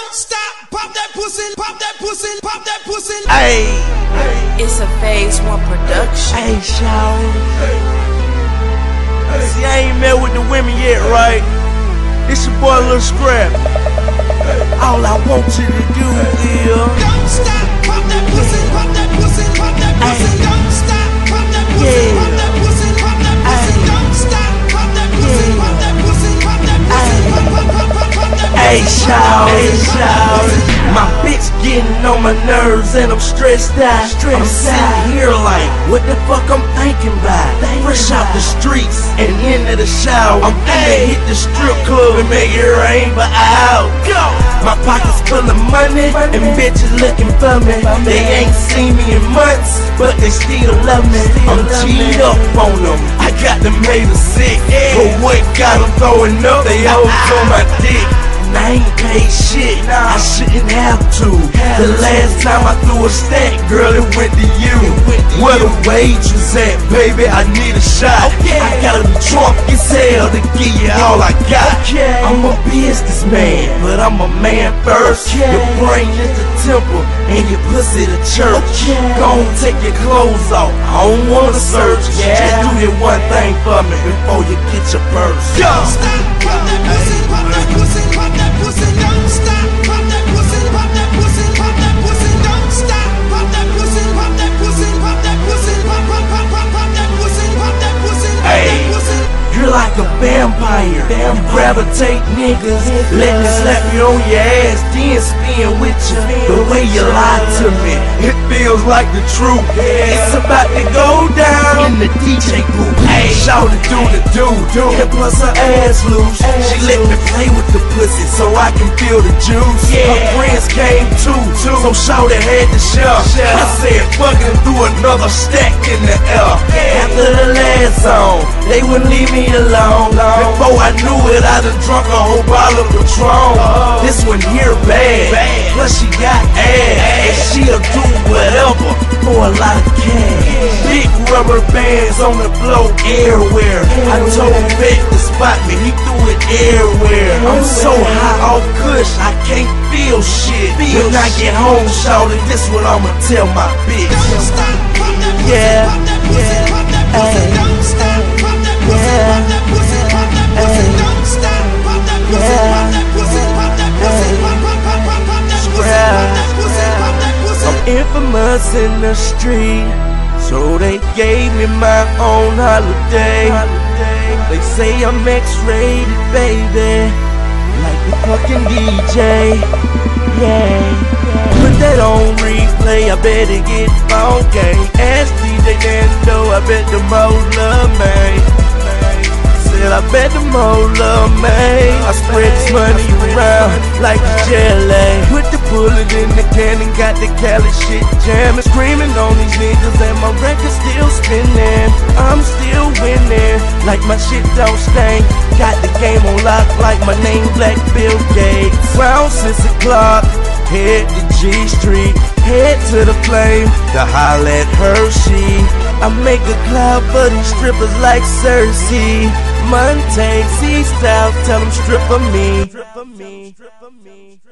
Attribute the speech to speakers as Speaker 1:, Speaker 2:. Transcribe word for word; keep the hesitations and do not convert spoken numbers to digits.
Speaker 1: Don't stop, pop that pussy, pop that pussy, pop that pussy.
Speaker 2: Ayy,
Speaker 3: It's a phase one production.
Speaker 2: ayy, shawty. See, I ain't met with the women yet, right? It's your boy Lil Scrap. All I want you to do is
Speaker 1: Don't stop, pop that pussy, pop that pussy, pop that pussy. Don't stop, pop that pussy, pop that pussy, pop that pussy. Don't stop, pop that pussy, pop that pussy, pop that pussy. Pop, pop, pop, pop, pop that pussy.
Speaker 2: Ayy, shawty, shawty. My bitch getting on my nerves and I'm stressed out. I'm sitting here like, what the fuck I'm thinking about? Fresh out the streets and into the shower. I'm finna hit the strip club and make it rain for out. My pockets full of money and bitches looking for me. They ain't seen me in months, but they still love me. I'm G'd up on them, I got them haters sick. But what got them throwing up? They always on my dick. And I ain't paid shit, I shouldn't have to. The last time I threw a stack, girl, it went to you. Where the wages at, baby? I need a shot. I gotta be drunk as hell to give you all I got. I'm a businessman, but I'm a man first. Your brain is the temple, and your pussy the church. Go on, take your clothes off, I don't wanna search. Just do that one thing for me before you get your purse.
Speaker 1: Don't stop, pop that pussy, pop that pussy, pop that pussy. Don't stop, pop that pussy, pop that pussy, pop that pussy. Don't stop, pop that pussy, pop that pussy, pop that pussy. Pop, pop, pop, pop, pop that pussy, pop that pussy, pop that pussy.
Speaker 2: You're like a vampire, you gravitate niggas. Let me slap you on your ass, then spin with you. The way you lie to me, it feels like the truth. It's about to go down in the D J booth. Hey, shout to do the do, do. And plus her ass loose. She let me play with the pussy so I can feel the juice. Her friends came too, so shout it had to share. I said fucking threw another stack in the air. After the last song, they wouldn't leave me alone. Before I knew it, I done drunk a whole bottle of Patron. This one here bad, plus she got ass, and she'll do whatever for a lot of cash. Big rubber bands on the floor everywhere. I told Beck to spot me, he threw it everywhere. I'm so high off kush, I can't feel shit. When I get home, shout it, this what I'ma tell my bitch.
Speaker 1: Don't stop, pop that pussy,
Speaker 2: Yeah,
Speaker 1: pop that pussy,
Speaker 2: yeah,
Speaker 1: pop that pussy.
Speaker 2: ayy.
Speaker 1: Don't stop, pop that pussy, pop that pussy, pop that pussy. Don't stop, pop that pussy, pop that pussy, pop that pussy. Pop, pop, pop, pop, pop that pussy, pop that pussy, pop that pussy.
Speaker 2: I'm infamous in the street, so they gave me my own holiday. They say I'm X-rated, baby, like the fucking D J. Yeah, put that on replay, I better get funky. Ask D J Nando, I bet the most love me. Said I bet the most love me. I spread this money around like a jelly. Put the bullet in the can and got the Cali shit jamming. Screaming on these niggas and my record still spinning. I'm still winning, like my shit don't stink. Got the game on lock like my name Black Bill Gates. Round six o'clock, head to G Street, head to the flame, to holla at Hershey. I make a cloud for these strippers like Cersei. Monte, C-Style, tell them strip for me.